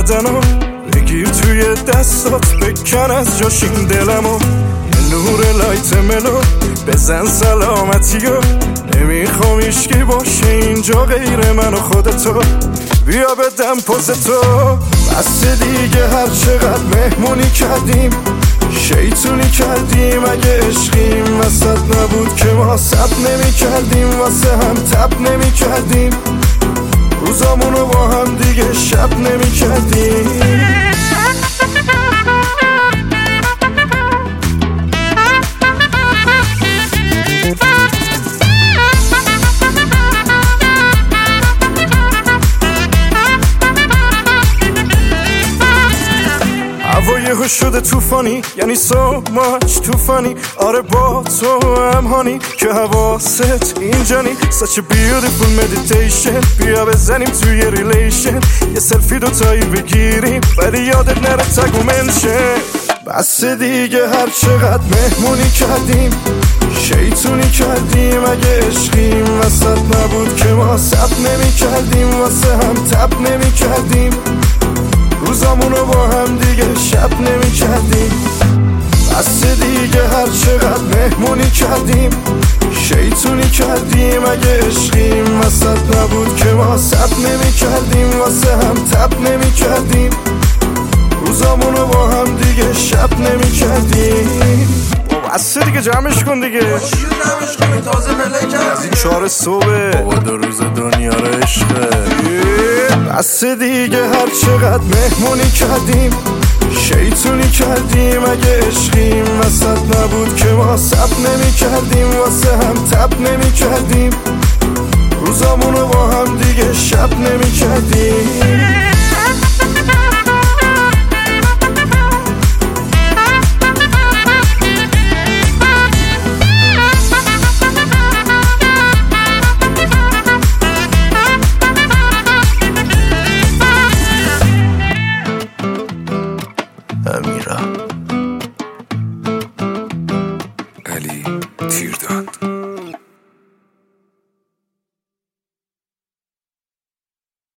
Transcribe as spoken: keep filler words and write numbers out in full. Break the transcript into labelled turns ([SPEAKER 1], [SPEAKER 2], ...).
[SPEAKER 1] بدنو بگیر توی دستات، بکن از جاش این دلمو، یه نور لایت ملو بزن سلامتیو. نمیخوام هیچکی باشه اینجا غیر من و خودتو، بیا بدم پوزتو. بس دیگه هر چقدر مهمونی کردیم، شیطونی کردیم، اگه عشقیم وسط نبود که ما سب نمی کردیم، واسه هم تب نمی کردیم، روزامونو با هم دیگه شب نمی کردیم. هوا یهو شده توفانی، یعنی so much توفانی. آره با تو هم هانی که حواست اینجا نی. such a beautiful meditation. بیا بزنیم توی ریلیشن، یه سلفی دوتایی بگیریم ولی یادت نره تگ و منشن. بس دیگه هر چقدر مهمونی کردیم، شیطونی کردیم، اگه عشقیم وسط نبود که ما سب نمی کردیم، واسه هم تب نمی کردیم، روزامونو با هم دیگه شب نمی کردیم. بس دیگه هر چقدر مهمونی کردیم، شیطونی کردیم، اگه عشقیم وسط نبود که ما سب نمی کردیم، واسه هم تب نمی کردیم، روزامونو با هم دیگه شب نمی کردیم. بس دیگه جمعش کن دیگه،
[SPEAKER 2] تازه پلی کردی
[SPEAKER 1] از این چهار صبح بابا دو روز دنیا رو عشقه. بس دیگه هر چقدر مهمونی کردیم، شیطونی کردیم، اگه عشقیم وسط نبود که ما سب نمی کردیم، واسه هم تب نمی کردیم، روزامونو با هم دیگه شب نمی کردیم.